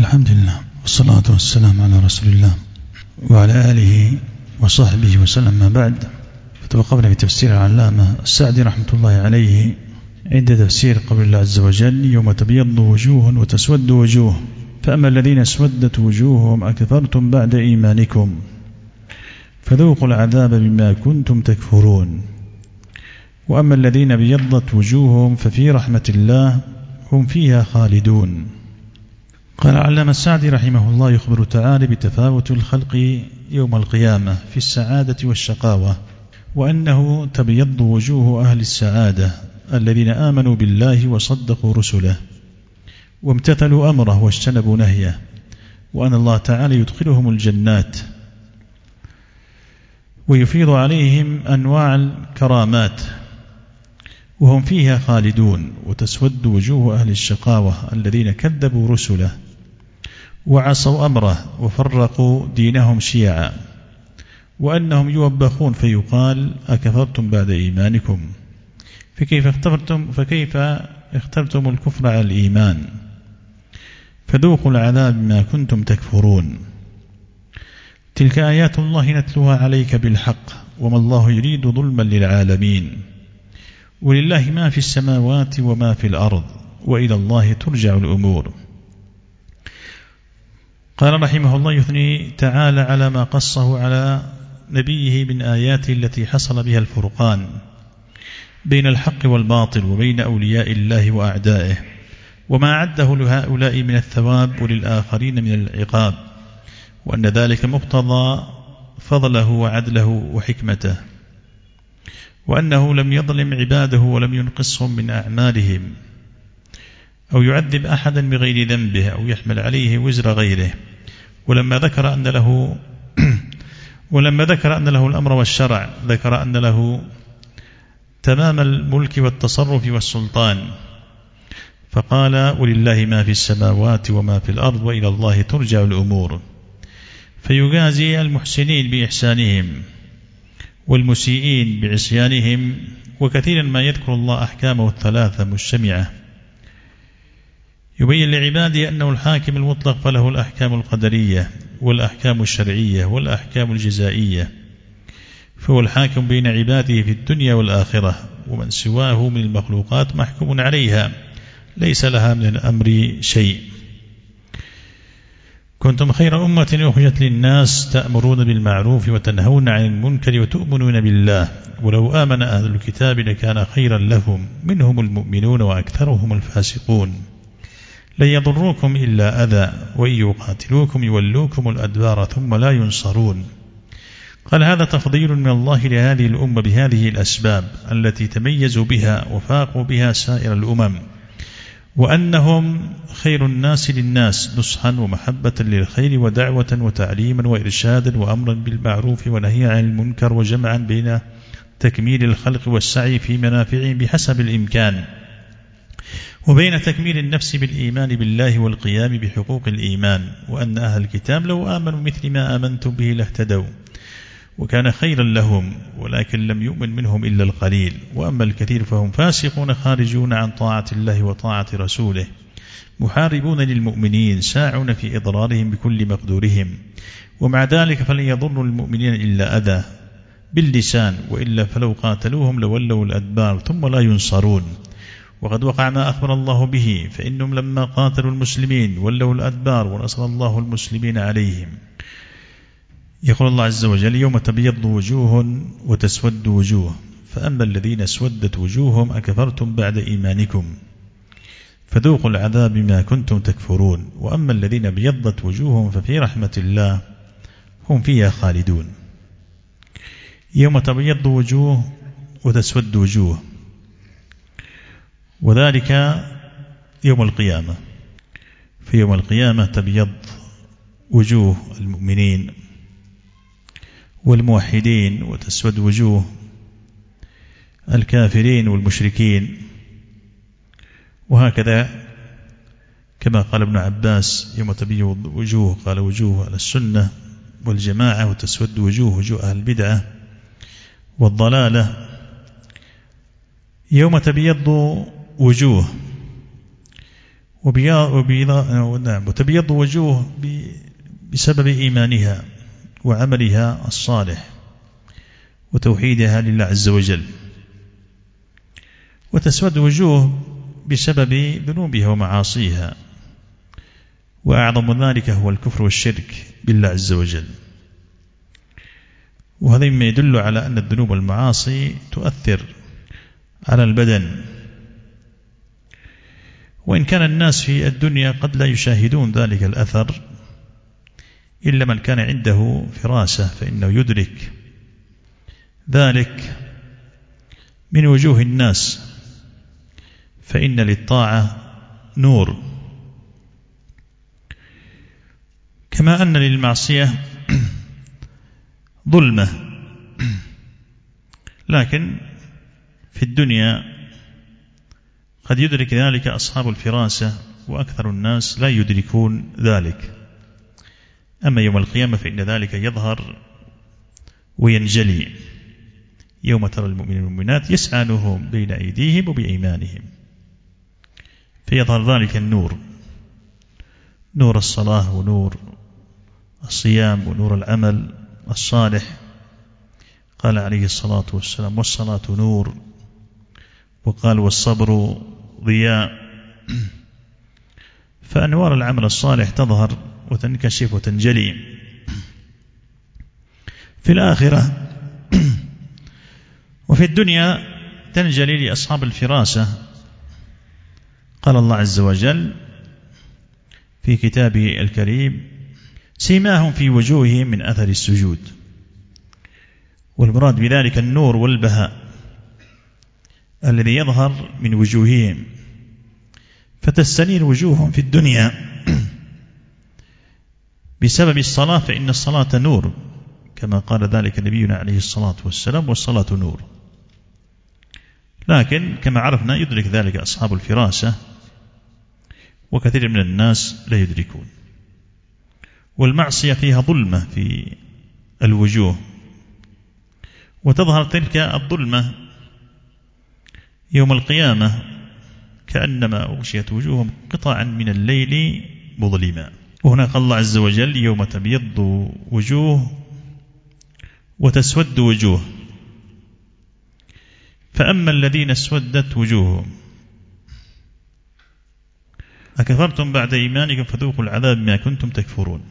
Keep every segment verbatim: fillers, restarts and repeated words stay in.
الحمد لله والصلاة والسلام على رسول الله وعلى آله وصحبه وسلم. ما بعد، فتوقفنا في تفسير العلامة السعدي رحمة الله عليه عند تفسير قول الله عز وجل: يوم تبيض وجوه وتسود وجوه، فأما الذين اسودت وجوههم أكفرتم بعد إيمانكم فذوقوا العذاب بما كنتم تكفرون، وأما الذين ابيضت وجوههم ففي رحمة الله هم فيها خالدون. قال العلامة السعدي رحمه الله: يخبر تعالى بتفاوت الخلق يوم القيامة في السعادة والشقاوة، وأنه تبيض وجوه أهل السعادة الذين آمنوا بالله وصدقوا رسله وامتثلوا أمره واجتنبوا نهيه، وأن الله تعالى يدخلهم الجنات ويفيض عليهم أنواع الكرامات وهم فيها خالدون. وتسود وجوه أهل الشقاوة الذين كذبوا رسله وعصوا أمره وفرقوا دينهم شيعا، وأنهم يوبخون فيقال: أكفرتم بعد إيمانكم، فكيف اخترتم, فكيف اخترتم الكفر على الإيمان، فذوقوا العذاب بما كنتم تكفرون. تلك آيات الله نتلوها عليك بالحق، وما الله يريد ظلما للعالمين، ولله ما في السماوات وما في الأرض، وإلى الله ترجع الأمور. قال رحمه الله: يثني تعالى على ما قصه على نبيه من آياته التي حصل بها الفرقان بين الحق والباطل وبين أولياء الله وأعدائه، وما عده لهؤلاء من الثواب وللآخرين من العقاب، وأن ذلك مقتضى فضله وعدله وحكمته، وأنه لم يظلم عباده ولم ينقصهم من أعمالهم أو يعذب أحدا بغير ذنبه أو يحمل عليه وزر غيره. ولما ذكر أن له ولما ذكر أن له الأمر والشرع، ذكر أن له تمام الملك والتصرف والسلطان، فقال: ولله ما في السماوات وما في الأرض وإلى الله ترجع الأمور، فيجازي المحسنين بإحسانهم والمسيئين بعصيانهم. وكثيرا ما يذكر الله أحكامه الثلاثة مجتمعة، يبين لعباده أنه الحاكم المطلق، فله الأحكام القدرية والأحكام الشرعية والأحكام الجزائية، فهو الحاكم بين عباده في الدنيا والآخرة، ومن سواه من المخلوقات محكوم عليها ليس لها من الأمر شيء. كنتم خير أمة أخرجت للناس تأمرون بالمعروف وتنهون عن المنكر وتؤمنون بالله، ولو آمن أهل الكتاب لكان خيرا لهم، منهم المؤمنون وأكثرهم الفاسقون. لن يضروكم إلا أذى، وإن يقاتلوكم يولوكم الأدبار ثم لا ينصرون. قال: هذا تفضيل من الله لهذه الأمة بهذه الأسباب التي تميزوا بها وفاقوا بها سائر الأمم، وأنهم خير الناس للناس نصحا ومحبة للخير ودعوة وتعليما وإرشادا وأمرا بالمعروف ونهي عن المنكر، وجمعا بين تكميل الخلق والسعي في منافعهم بحسب الإمكان، وبين تكميل النفس بالإيمان بالله والقيام بحقوق الإيمان. وأن أهل الكتاب لو آمنوا مثل ما آمنتم به لاهتدوا وكان خيرا لهم، ولكن لم يؤمن منهم إلا القليل، وأما الكثير فهم فاسقون خارجون عن طاعة الله وطاعة رسوله، محاربون للمؤمنين ساعون في إضرارهم بكل مقدورهم، ومع ذلك فلن يضروا المؤمنين إلا أذى باللسان، وإلا فلو قاتلوهم لولوا الأدبار ثم لا ينصرون. وقد وقع ما أخبر الله به، فإنهم لما قاتلوا المسلمين ولوا الأدبار ونصر الله المسلمين عليهم. يقول الله عز وجل: يوم تبيض وجوه وتسود وجوه، فأما الذين اسودت وجوههم أكفرتم بعد إيمانكم فذوقوا العذاب بما كنتم تكفرون، وأما الذين ابيضت وجوههم ففي رحمة الله هم فيها خالدون. يوم تبيض وجوه وتسود وجوه، وذلك يوم القيامة. في يوم القيامة تبيض وجوه المؤمنين والموحدين، وتسود وجوه الكافرين والمشركين، وهكذا كما قال ابن عباس: يوم تبيض وجوه، قال وجوه على السنة والجماعة، وتسود وجوه وجوه أهل البدعة والضلالة. يوم تبيض وجوه وتبيض وجوه بسبب إيمانها وعملها الصالح وتوحيدها لله عز وجل، وتسود وجوه بسبب ذنوبها ومعاصيها، وأعظم ذلك هو الكفر والشرك بالله عز وجل. وهذا مما يدل على أن الذنوب والمعاصي تؤثر على البدن، وإن كان الناس في الدنيا قد لا يشاهدون ذلك الأثر، إلا من كان عنده فراسة فإنه يدرك ذلك من وجوه الناس، فإن للطاعة نور كما أن للمعصية ظلمة. لكن في الدنيا قد يدرك ذلك أصحاب الفراسة، وأكثر الناس لا يدركون ذلك. أما يوم القيامة فإن ذلك يظهر وينجلي، يوم ترى المؤمنين والمؤمنات يسعى نورهم بين أيديهم وبأيمانهم، فيظهر ذلك النور، نور الصلاة ونور الصيام ونور العمل الصالح. قال عليه الصلاة والسلام: والصلاة نور، وقال: والصبر ضياء. فأنوار العمل الصالح تظهر وتنكشف وتنجلي في الآخرة، وفي الدنيا تنجلي لأصحاب الفراسة. قال الله عز وجل في كتابه الكريم: سيماهم في وجوههم من أثر السجود. والمراد بذلك النور والبهاء الذي يظهر من وجوههم، فتستنير وجوههم في الدنيا بسبب الصلاة، فإن الصلاة نور، كما قال ذلك نبينا عليه الصلاة والسلام: والصلاة نور. لكن كما عرفنا يدرك ذلك أصحاب الفراسة، وكثير من الناس لا يدركون. والمعصية فيها ظلمة في الوجوه، وتظهر تلك الظلمة يوم القيامة كأنما أغشيت وجوههم قطعا من الليل مظلما. وهنا قال الله عز وجل: يوم تبيض وجوه وتسود وجوه، فأما الذين اسودت وجوههم أكفرتم بعد إيمانكم فذوقوا العذاب بما كنتم تكفرون.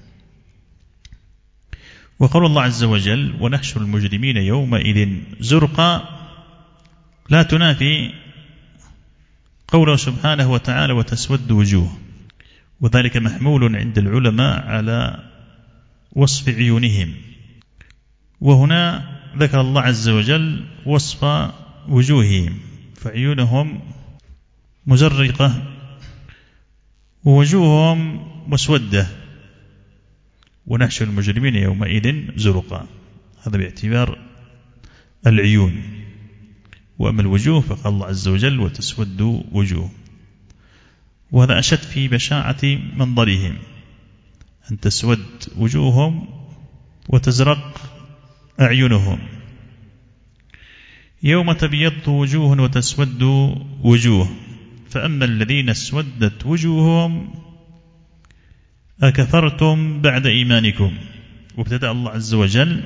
وقال الله عز وجل: ونحشر المجرمين يومئذ زرقا، لا تنافي قوله سبحانه وتعالى: وتسود وجوه، وذلك محمول عند العلماء على وصف عيونهم. وهنا ذكر الله عز وجل وصف وجوههم، فعيونهم مزرقة ووجوههم مسودة. ونحشر المجرمين يومئذ زرقا، هذا باعتبار العيون. وأما الوجوه فقال الله عز وجل: وتسود وجوه، وهذا أشد في بشاعة منظرهم، أن تسود وجوههم وتزرق أعينهم. يوم تبيض وجوه وتسود وجوه، فأما الذين اسودت وجوههم أكفرتم بعد إيمانكم. وابتدأ الله عز وجل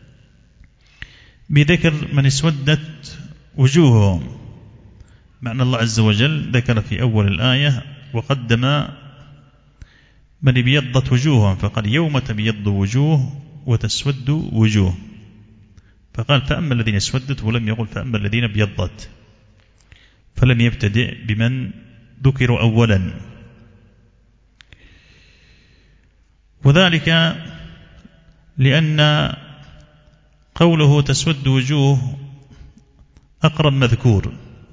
بذكر من اسودت وجوههم، معنى الله عز وجل ذكر في أول الآية وقدم من ابيضت وجوههم، فقال: يوم تبيض وجوه وتسود وجوه، فقال: فأما الذين اسودت، ولم يقل فأما الذين ابيضت، فلم يبتدئ بمن ذكروا أولا. وذلك لأن قوله تسود وجوه أقرب مذكور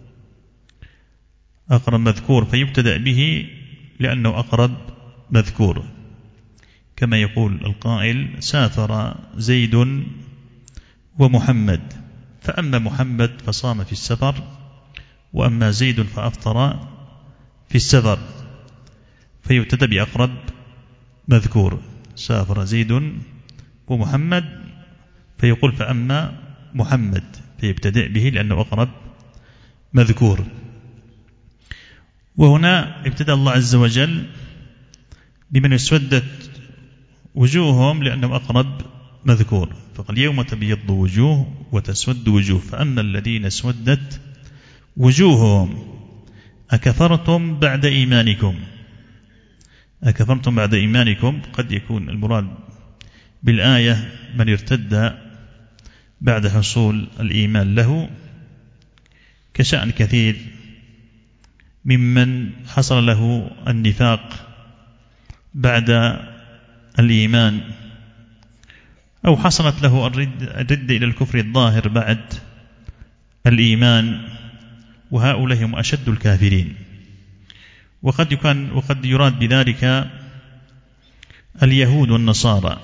أقرب مذكور فيبتدأ به لأنه أقرب مذكور، كما يقول القائل: سافر زيد ومحمد، فأما محمد فصام في السفر، وأما زيد فأفطر في السفر، فيبتدأ بأقرب مذكور: سافر زيد ومحمد، فيقول فأما محمد، فيبتدئ به لأنه أقرب مذكور. وهنا ابتدأ الله عز وجل بمن اسودت وجوههم لأنهم أقرب مذكور، فقال يوم تبيض وجوه وتسود وجوه، فأما الذين اسودت وجوههم أكفرتم بعد إيمانكم. أكفرتم بعد إيمانكم قد يكون المراد بالآية من ارتد بعد حصول الإيمان له، كشأن كثير ممن حصل له النفاق بعد الإيمان، أو حصلت له الردة إلى الكفر الظاهر بعد الإيمان، وهؤلاء هم أشد الكافرين. وقد يكون وقد يراد بذلك اليهود والنصارى،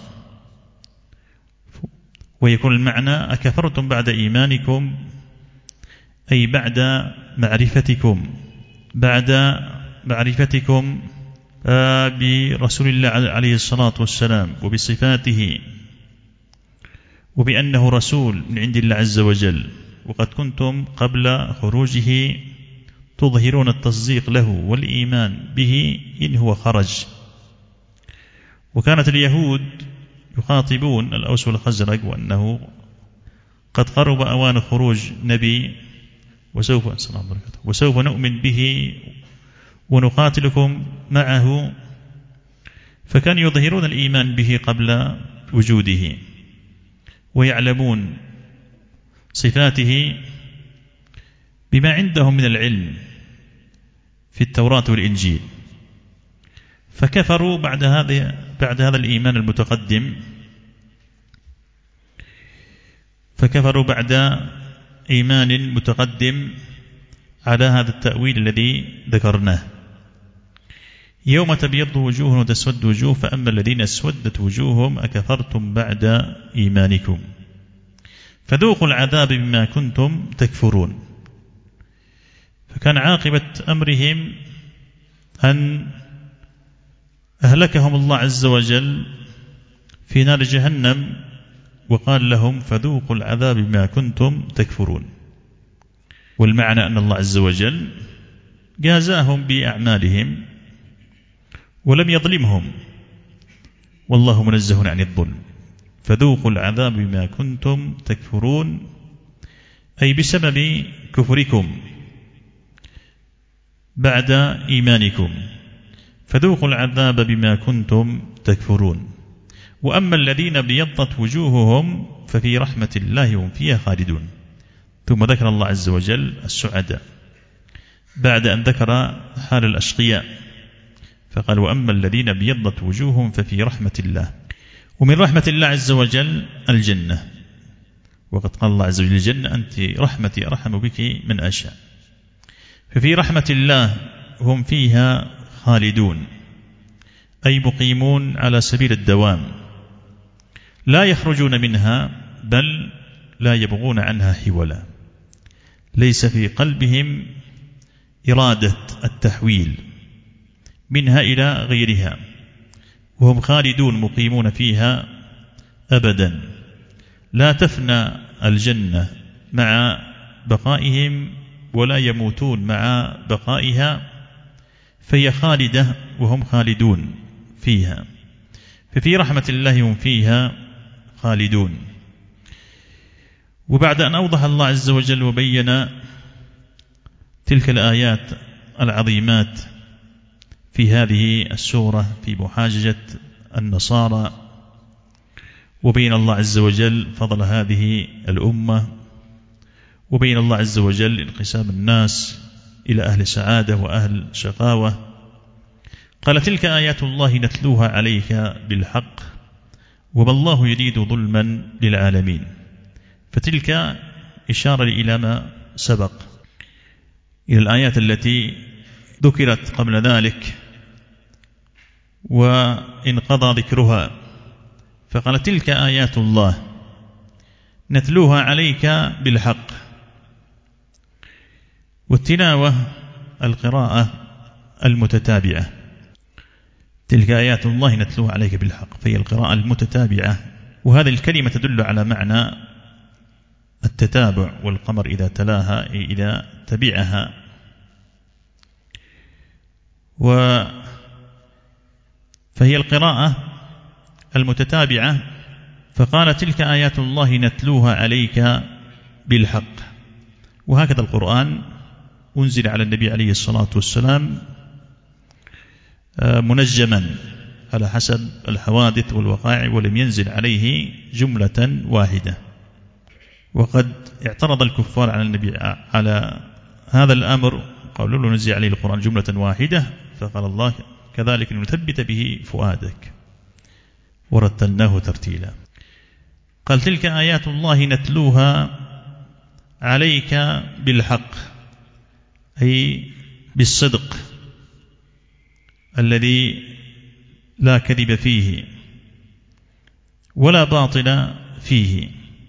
ويكون المعنى أكفرتم بعد إيمانكم أي بعد معرفتكم بعد معرفتكم برسول الله عليه الصلاة والسلام وبصفاته وبأنه رسول من عند الله عز وجل، وقد كنتم قبل خروجه تظهرون التصديق له والإيمان به إن هو خرج. وكانت اليهود يخاطبون الأوس والخزرج وأنه قد قرب أوان خروج نبي وسوف وسوف نؤمن به ونقاتلكم معه، فكانوا يظهرون الإيمان به قبل وجوده ويعلمون صفاته بما عندهم من العلم في التوراة والإنجيل، فكفروا بعد هذا بعد هذا الإيمان المتقدم فكفروا بعد إيمان متقدم على هذا التأويل الذي ذكرناه. يوم تبيض وجوه وتسود وجوه، فأما الذين اسودت وجوههم أكفرتم بعد إيمانكم فذوقوا العذاب بما كنتم تكفرون. فكان عاقبة أمرهم أن أهلكهم الله عز وجل في نار جهنم، وقال لهم فذوقوا العذاب بما كنتم تكفرون. والمعنى أن الله عز وجل جازاهم بأعمالهم ولم يظلمهم، والله منزه عن الظلم. فذوقوا العذاب بما كنتم تكفرون أي بسبب كفركم بعد إيمانكم، فذوقوا العذاب بما كنتم تكفرون. وأما الذين ابيضت وجوههم ففي رحمة الله هم فيها خالدون. ثم ذكر الله عز وجل السعداء بعد أن ذكر حال الأشقياء، فقال وأما الذين ابيضت وجوههم ففي رحمة الله. ومن رحمة الله عز وجل الجنة، وقد قال الله عز وجل الجنة أنت رحمتي أرحم بك من أشاء. ففي رحمة الله هم فيها خالدون أي مقيمون على سبيل الدوام، لا يخرجون منها بل لا يبغون عنها حولا، ليس في قلبهم إرادة التحويل منها إلى غيرها، وهم خالدون مقيمون فيها أبدا. لا تفنى الجنة مع بقائهم ولا يموتون مع بقائها، فهي خالدة وهم خالدون فيها. ففي رحمة الله هم فيها خالدون. وبعد أن أوضح الله عز وجل وبين تلك الآيات العظيمات في هذه السورة في محاججة النصارى، وبين الله عز وجل فضل هذه الأمة، وبين الله عز وجل انقسام الناس إلى أهل سعادة وأهل شقاوة، قال تلك آيات الله نتلوها عليك بالحق وما الله يريد ظلما للعالمين. فتلك إشارة إلى ما سبق، إلى الآيات التي ذكرت قبل ذلك وانقضى ذكرها، فقال تلك آيات الله نتلوها عليك بالحق. والتلاوة القراءة المتتابعة، تلك آيات الله نتلوها عليك بالحق، فهي القراءة المتتابعة. وهذه الكلمة تدل على معنى التتابع، والقمر إذا تلاها إذا تبعها. و فهي القراءة المتتابعة. فقال تلك آيات الله نتلوها عليك بالحق. وهكذا القرآن أنزل على النبي عليه الصلاة والسلام منجما على حسب الحوادث والوقائع، ولم ينزل عليه جملة واحدة. وقد اعترض الكفار على النبي على هذا الأمر، قالوا له نزل عليه القرآن جملة واحدة، فقال الله كذلك نثبت به فؤادك ورتلناه ترتيلا. قال تلك آيات الله نتلوها عليك بالحق، أي بالصدق الذي لا كذب فيه ولا باطل فيه.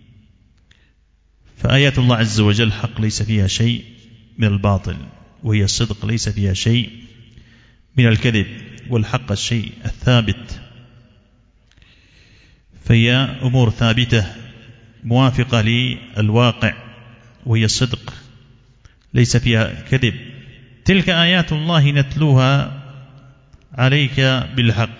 فآيات الله عز وجل حق ليس فيها شيء من الباطل، وهي الصدق ليس فيها شيء من الكذب، والحق الشيء الثابت. فهي أمور ثابتة موافقة للواقع، وهي الصدق ليس فيها كذب. تلك آيات الله نتلوها عليك بالحق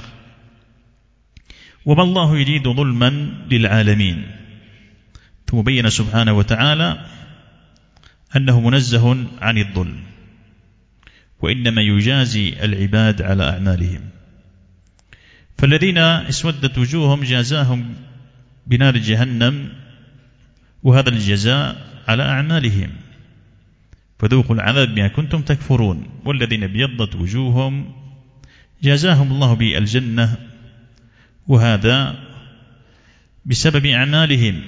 وما الله يريد ظلما للعالمين. ثم بين سبحانه وتعالى أنه منزه عن الظلم، وإنما يجازي العباد على أعمالهم. فالذين اسودت وجوههم جازاهم بنار جهنم، وهذا الجزاء على أعمالهم، فذوقوا العذاب بما كنتم تكفرون. والذين ابيضت وجوههم جازاهم الله بالجنة، وهذا بسبب أعمالهم،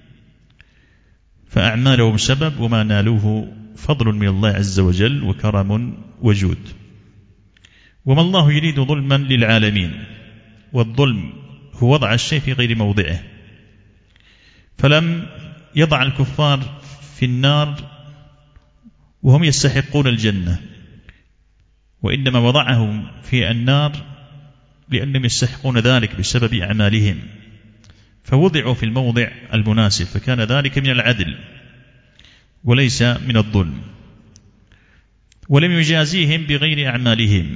فأعمالهم سبب، وما نالوه فضل من الله عز وجل وكرم وجود. وما الله يريد ظلما للعالمين، والظلم هو وضع الشيء في غير موضعه. فلم يضع الكفار في النار وهم يستحقون الجنة، وإنما وضعهم في النار لأنهم يستحقون ذلك بسبب أعمالهم، فوضعوا في الموضع المناسب، فكان ذلك من العدل وليس من الظلم. ولم يجازيهم بغير أعمالهم،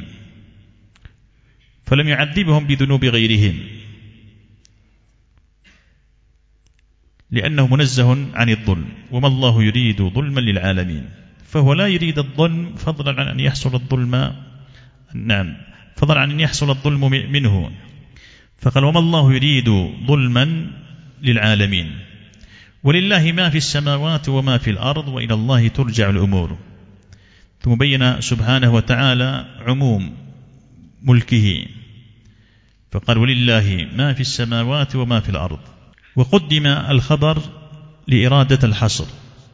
فلم يعذبهم بذنوب غيرهم، لأنه منزه عن الظلم. وما الله يريد ظلما للعالمين، فهو لا يريد الظلم فضلا عن أن يحصل الظلم، نعم، فضلا عن أن يحصل الظلم منه. فقال وما الله يريد ظلما للعالمين، ولله ما في السماوات وما في الأرض وإلى الله ترجع الأمور. ثم بين سبحانه وتعالى عموم ملكه، فقال ولله ما في السماوات وما في الأرض، وقدم الخبر لإرادة الحصر،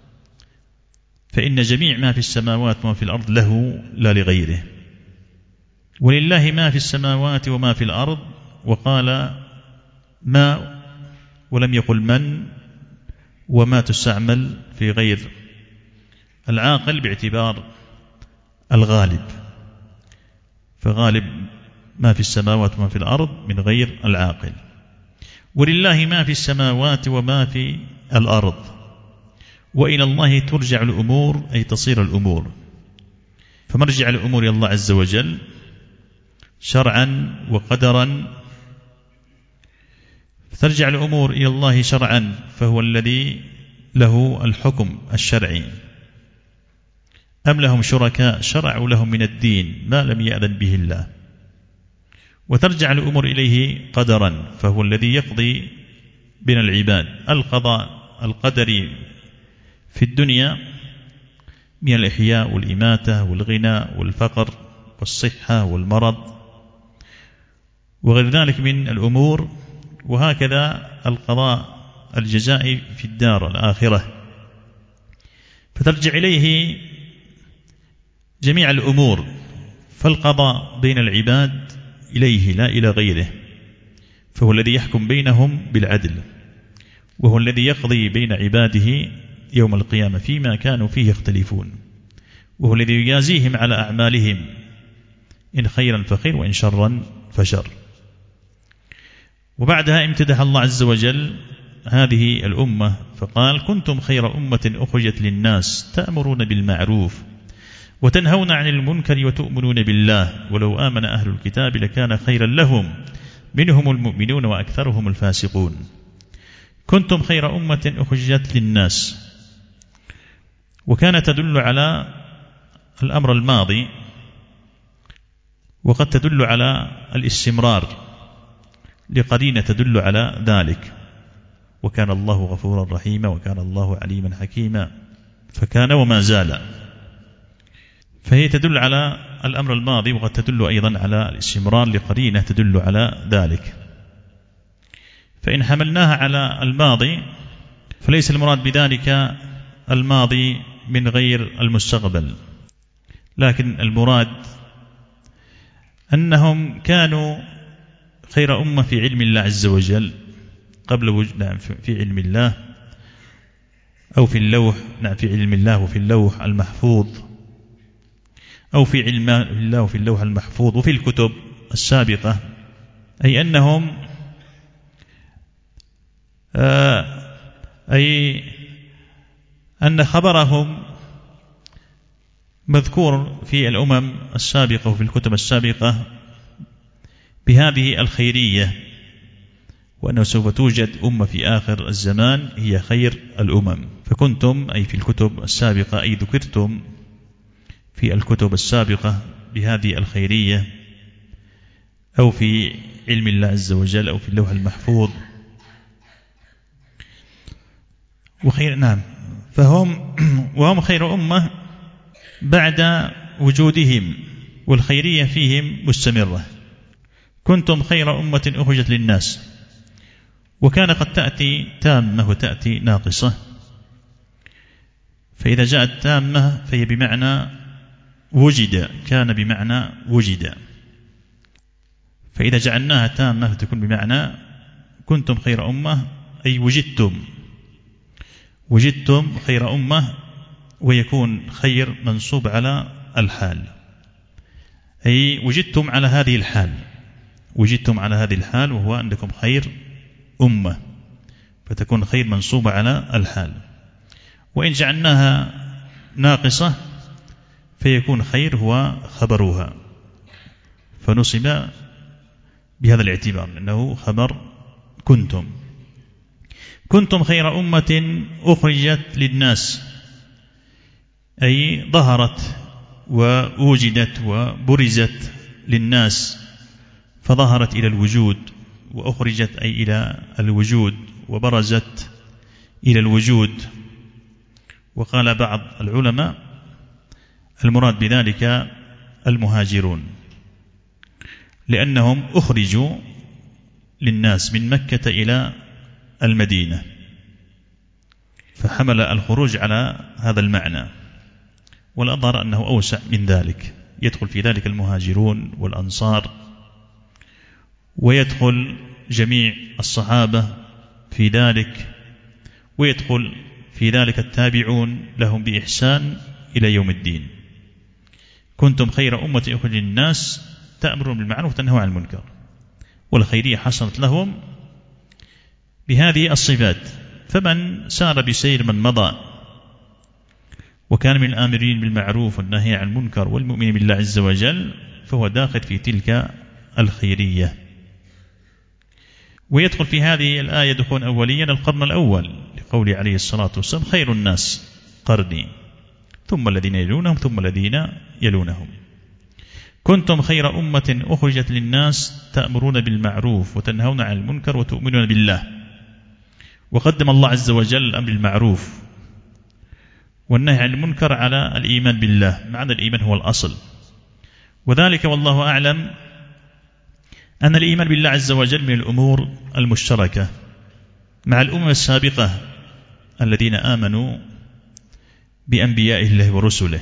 فإن جميع ما في السماوات وما في الأرض له لا لغيره. ولله ما في السماوات وما في الأرض، وقال ما ولم يقل من، وما تستعمل في غير العاقل باعتبار الغالب، فغالب ما في السماوات وما في الأرض من غير العاقل. ولله ما في السماوات وما في الأرض وإلى الله ترجع الأمور، أي تصير الأمور. فمرجع الأمور إلى الله عز وجل شرعا وقدرا. ترجع الأمور إلى الله شرعا، فهو الذي له الحكم الشرعي. أم لهم شركاء شرعوا لهم من الدين ما لم يأذن به الله. وترجع الأمور إليه قدرا، فهو الذي يقضي بين العباد. القضاء القدري في الدنيا من الإحياء والإماتة والغنى والفقر والصحة والمرض وغير ذلك من الأمور، وهكذا القضاء الجزائي في الدار الآخرة. فترجع إليه جميع الأمور، فالقضاء بين العباد إليه لا إلى غيره، فهو الذي يحكم بينهم بالعدل، وهو الذي يقضي بين عباده يوم القيامة فيما كانوا فيه يختلفون، وهو الذي يجازيهم على أعمالهم إن خيرا فخير وإن شرا فشر. وبعدها امتدح الله عز وجل هذه الأمة فقال كنتم خير أمة أخرجت للناس تأمرون بالمعروف وتنهون عن المنكر وتؤمنون بالله ولو آمن أهل الكتاب لكان خيرا لهم منهم المؤمنون وأكثرهم الفاسقون. كنتم خير أمة أخرجت للناس، وكانت تدل على الأمر الماضي، وقد تدل على الاستمرار لقرينة تدل على ذلك. وكان الله غفورا رحيما وكان الله عليما حكيما، فكان وما زال، فهي تدل على الأمر الماضي، وقد تدل أيضا على الاستمرار لقرينة تدل على ذلك. فإن حملناها على الماضي فليس المراد بذلك الماضي من غير المستقبل، لكن المراد أنهم كانوا خير أمة في علم الله عز وجل قبل وجود، نعم في علم الله أو في اللوح، نعم في علم الله وفي اللوح المحفوظ، أو في علم الله وفي اللوح المحفوظ وفي الكتب السابقة، أي أنهم آه أي أن خبرهم مذكور في الأمم السابقة وفي الكتب السابقة بهذه الخيرية، وأنه سوف توجد أمة في آخر الزمان هي خير الأمم. فكنتم أي في الكتب السابقة، أي ذكرتم في الكتب السابقة بهذه الخيرية، أو في علم الله عز وجل أو في اللوح المحفوظ وخير، نعم فهم وهم خير أمة بعد وجودهم، والخيرية فيهم مستمرة. كنتم خير أمة أخرجت للناس، وكان قد تأتي تامة وتأتي ناقصة، فإذا جاءت تامة فهي بمعنى وجد، كان بمعنى وجد، فإذا جعلناها تامة فتكون بمعنى كنتم خير أمة أي وجدتم، وجدتم خير أمة، ويكون خير منصوب على الحال، أي وجدتم على هذه الحال، وجدتم على هذه الحال وهو أنكم خير أمة، فتكون خير منصوبة على الحال. وإن جعلناها ناقصة فيكون خير هو خبرها، فنصب بهذا الاعتبار أنه خبر كنتم. كنتم خير أمة أخرجت للناس، أي ظهرت ووجدت وبرزت للناس، فظهرت إلى الوجود، وأخرجت أي إلى الوجود، وبرزت إلى الوجود. وقال بعض العلماء المراد بذلك المهاجرون، لأنهم أخرجوا للناس من مكة إلى المدينة، فحمل الخروج على هذا المعنى، والأظهر أنه أوسع من ذلك، يدخل في ذلك المهاجرون والأنصار، ويدخل جميع الصحابة في ذلك، ويدخل في ذلك التابعون لهم بإحسان إلى يوم الدين. كنتم خير أمة أخرجت للناس تأمرون بالمعروف وتنهون عن المنكر، والخيرية حصلت لهم بهذه الصفات. فمن سار بسير من مضى وكان من الآمرين بالمعروف والنهي عن المنكر والمؤمن بالله عز وجل فهو داخل في تلك الخيرية. ويدخل في هذه الآية دخول أوليا القرن الأول، لقوله عليه الصلاة والسلام خير الناس قرني ثم الذين يلونهم ثم الذين يلونهم. كنتم خير أمة أخرجت للناس تأمرون بالمعروف وتنهون عن المنكر وتؤمنون بالله. وقدم الله عز وجل الأمر بالمعروف والنهي عن المنكر على الإيمان بالله، معنى الإيمان هو الأصل، وذلك والله أعلم أن الإيمان بالله عز وجل من الأمور المشتركة مع الأمم السابقة الذين آمنوا بأنبياء الله ورسله.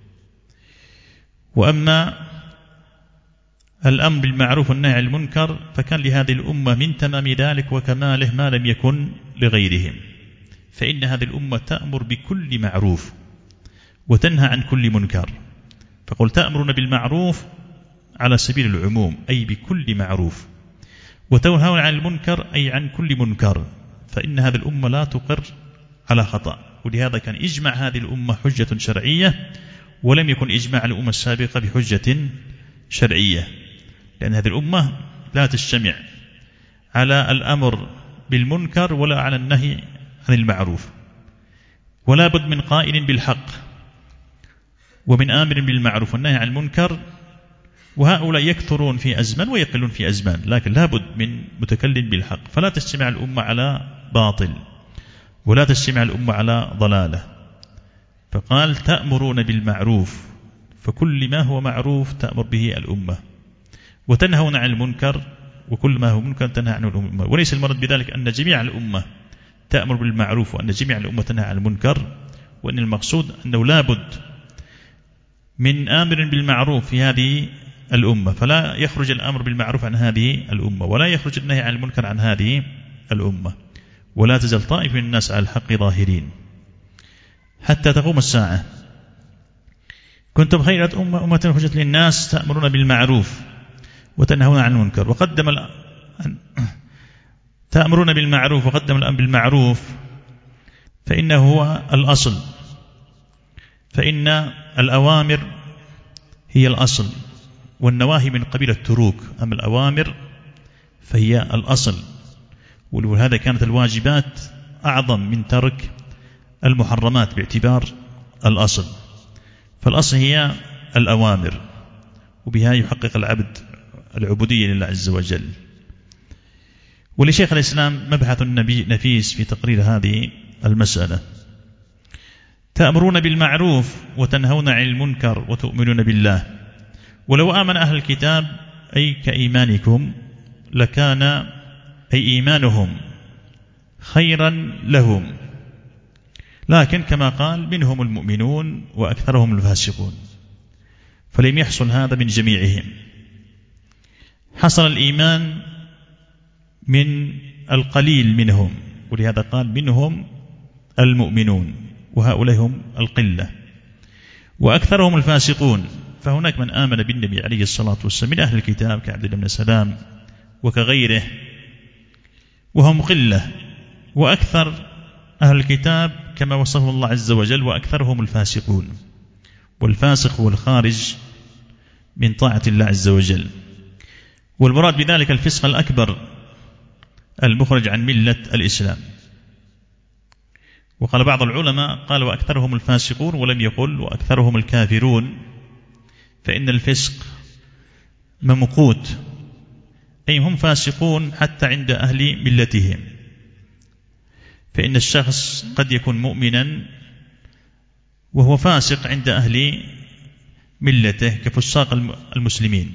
وأما الأمر بالمعروف والنهي عن المنكر فكان لهذه الأمة من تمام ذلك وكماله ما لم يكن لغيرهم، فإن هذه الأمة تأمر بكل معروف وتنهى عن كل منكر. فقل تأمرون بالمعروف على سبيل العموم أي بكل معروف، وتنهون عن المنكر أي عن كل منكر، فإن هذه الأمة لا تقر على خطأ. ولهذا كان إجمع هذه الأمة حجة شرعية، ولم يكن إجماع الأمة السابقة بحجة شرعية، لأن هذه الأمة لا تجتمع على الأمر بالمنكر ولا على النهي عن المعروف، ولا بد من قائل بالحق ومن آمر بالمعروف والنهي عن المنكر، وهؤلاء يكثرون في أزمان ويقلون في أزمان، لكن لا بد من متكلم بالحق. فلا تجتمع الأمة على باطل ولا تجتمع الأمة على ضلالة. فقال تأمرون بالمعروف، فكل ما هو معروف تأمر به الأمة، وتنهون عن المنكر، وكل ما هو منكر تنهى عنه الأمة. وليس المراد بذلك أن جميع الأمة تأمر بالمعروف وأن جميع الأمة تنهى عن المنكر، وأن المقصود أنه لا بد من آمر بالمعروف في هذه الأمة، فلا يخرج الأمر بالمعروف عن هذه الأمة، ولا يخرج النهي عن المنكر عن هذه الأمة، ولا تزال طائفة من الناس على الحق ظاهرين حتى تقوم الساعة. كنتم خير أمة أمة أخرجت للناس تأمرون بالمعروف وتنهون عن المنكر. وقدم ال... تأمرون بالمعروف وقدم الأمر بالمعروف فإنه هو الأصل، فإن الأوامر هي الأصل والنواهي من قبيل التروك، أما الأوامر فهي الأصل، ولهذا كانت الواجبات أعظم من ترك المحرمات باعتبار الأصل. فالأصل هي الأوامر، وبها يحقق العبد العبودية لله عز وجل. ولشيخ الإسلام مبحث نفيس في تقرير هذه المسألة. تأمرون بالمعروف وتنهون عن المنكر وتؤمنون بالله، ولو آمن أهل الكتاب أي كإيمانكم لكان أي إيمانهم خيرا لهم، لكن كما قال منهم المؤمنون وأكثرهم الفاسقون، فلم يحصل هذا من جميعهم. حصل الإيمان من القليل منهم، ولهذا قال منهم المؤمنون، وهؤلاء هم القلة، وأكثرهم الفاسقون. فهناك من آمن بالنبي عليه الصلاة والسلام من أهل الكتاب كعبد الله بن سلام وكغيره، وهم قلة، وأكثر أهل الكتاب كما وصفه الله عز وجل وأكثرهم الفاسقون. والفاسق هو الخارج من طاعة الله عز وجل، والمراد بذلك الفسق الأكبر المخرج عن ملة الإسلام. وقال بعض العلماء قال وأكثرهم الفاسقون ولم يقل وأكثرهم الكافرون، فإن الفسق ممقوت، أي هم فاسقون حتى عند أهل ملتهم. فإن الشخص قد يكون مؤمنا وهو فاسق عند أهل ملته كفساق المسلمين،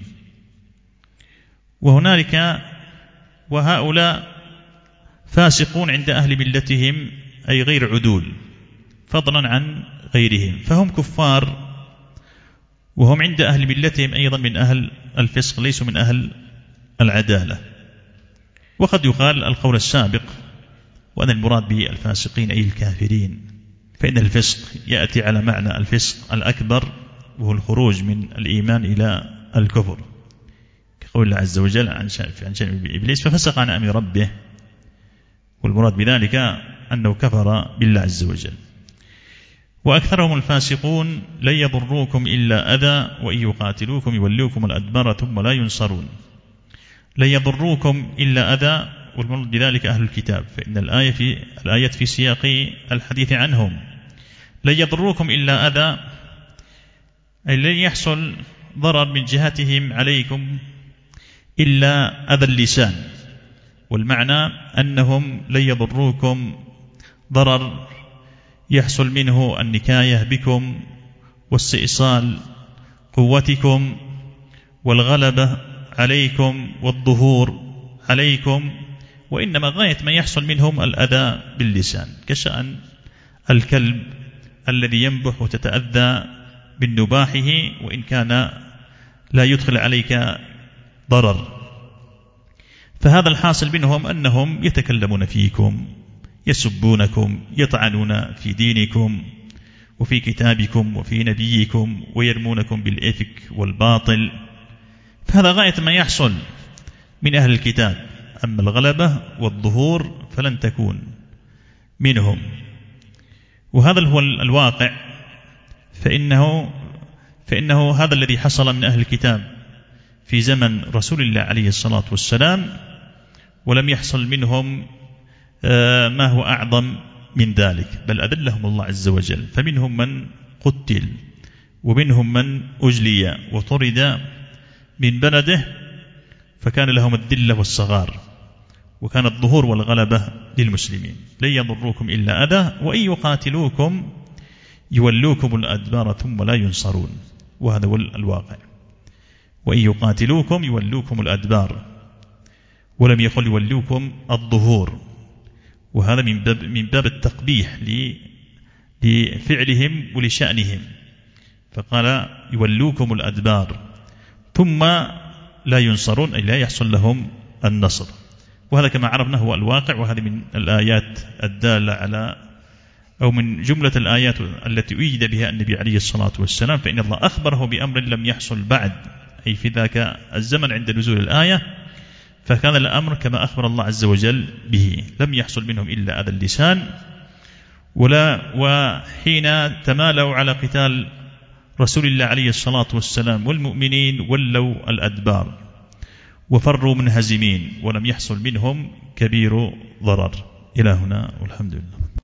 وهنالك وهؤلاء فاسقون عند أهل ملتهم أي غير عدول فضلا عن غيرهم، فهم كفار وهم عند أهل ملتهم أيضا من أهل الفسق، ليسوا من أهل العدالة. وقد يقال القول السابق وأن المراد به الفاسقين أي الكافرين، فإن الفسق يأتي على معنى الفسق الأكبر وهو الخروج من الإيمان إلى الكفر، كقول الله عز وجل عن شأن إبليس ففسق عن أمر ربه، والمراد بذلك أنه كفر بالله عز وجل. وأكثرهم الفاسقون لن يضروكم إلا أذى وإن يقاتلوكم يولوكم الأدبار ثم لا ينصرون. لن يضروكم إلا أذى، والمراد بذلك أهل الكتاب، فإن الآية في الآية في سياق الحديث عنهم. لن يضروكم إلا أذى أي لن يحصل ضرر من جهتهم عليكم إلا أذى اللسان، والمعنى أنهم لن يضروكم ضرر يحصل منه النكاية بكم واستئصال قوتكم والغلبة عليكم والظهور عليكم، وإنما غاية ما يحصل منهم الأذى باللسان، كشأن الكلب الذي ينبح وتتأذى من نباحه وإن كان لا يدخل عليك ضرر. فهذا الحاصل منهم أنهم يتكلمون فيكم، يسبونكم، يطعنون في دينكم وفي كتابكم وفي نبيكم، ويرمونكم بالإفك والباطل. فهذا غاية ما يحصل من أهل الكتاب، أما الغلبة والظهور فلن تكون منهم. وهذا هو الواقع، فإنه فإنه هذا الذي حصل من أهل الكتاب في زمن رسول الله عليه الصلاة والسلام، ولم يحصل منهم ما هو أعظم من ذلك، بل أذلهم الله عز وجل. فمنهم من قتل، ومنهم من أجلي وطرد من بلده، فكان لهم الذلة والصغار، وكان الظهور والغلبة للمسلمين. لن يضروكم إلا أذى، وإن يقاتلوكم يولوكم الأدبار ثم لا ينصرون. وهذا هو الواقع، وإن يقاتلوكم يولوكم الأدبار، ولم يقل يولوكم الظهور، وهذا من باب, من باب التقبيح لفعلهم ولشأنهم، فقال يولوكم الأدبار ثم لا ينصرون، أي لا يحصل لهم النصر. وهذا كما عرفنا هو الواقع، وهذه من الآيات الدالة على أو من جملة الآيات التي أيد بها النبي عليه الصلاة والسلام، فإن الله أخبره بأمر لم يحصل بعد، أي في ذاك الزمن عند نزول الآية، فكان الأمر كما أخبر الله عز وجل به، لم يحصل منهم إلا أذى اللسان. ولا وحين تمالوا على قتال رسول الله عليه الصلاة والسلام والمؤمنين ولوا الأدبار وفروا منهزمين، ولم يحصل منهم كبير ضرر. إلى هنا والحمد لله.